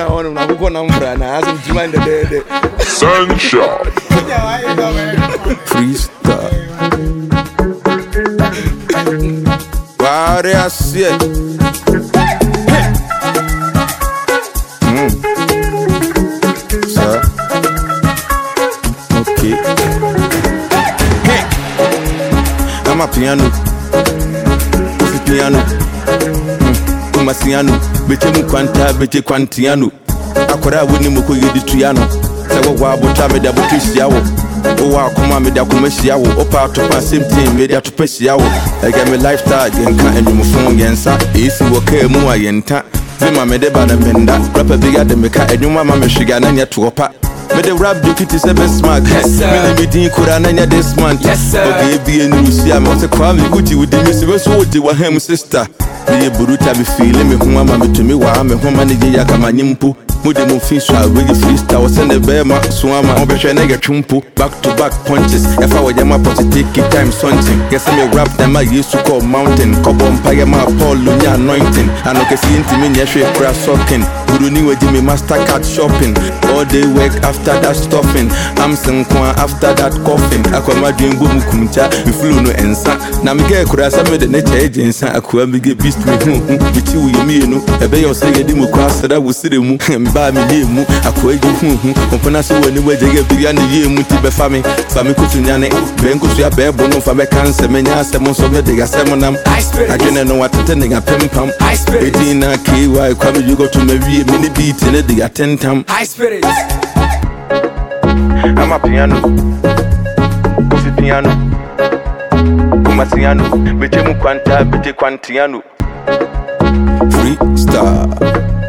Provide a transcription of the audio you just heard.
na ono na buko na mbra na asim jima de Sunshine. freestyle. Wow, they are shit. Sir. Okay. Hey. I'm a piano. This is piano. Kumasiano. Bete mu kwanta, bete kwantiano. Akora woni moko yedi tuyano. Sawa wa bota me da botusia wo. O wa kuma me da kuma sia wo. Opa to pa same thing me da to pesia wo. I get me lifestyle again kan enum fon yensa. Esi wo ka mu ayenta. Me me de ba na benda. Rapper bigger than me ka enum ma me hwiga na nya to opa. Me de rap do kitty seven smart. Me me din kura na nya this month. Okay be enu sia me se kwa me guti with the me so wo di wa hem sister. Me buruta be feeling me huma ma me to me wa me huma ne je ya kama nyimpu. Mude mo fin so awegi freestyle send the bema so ama obehwe na getwumpo back to back punches if I were my positive time something guess me rap them I used to call mountain kobo mpaye ma Paul nya anointing anoke si ntimi nya hwe kra socken guru ni waji me master card shopping all day work after that stuffing I'm sinkwa after that coughing akoma dream bo mukumcha me flow no ensa na me get kura sa me de na charge ensa akwa me get beast me hu biti wo yemi enu ebe yo say yedi mu kwa sada wo sire mu ba mi yemu akoye hu opona se woni wajege bia ne yemu ti be fami kutunyane ben kusu ya be bo no fa be kanse menya asem so me de gasem nam adwene no watete ne gapempam edina ky kwa me you go to me wie me ne beat ne de atentam high spirit. I'm a piano Usi piano Kumasiano bete mu kwanta bete kwantiano freestyle.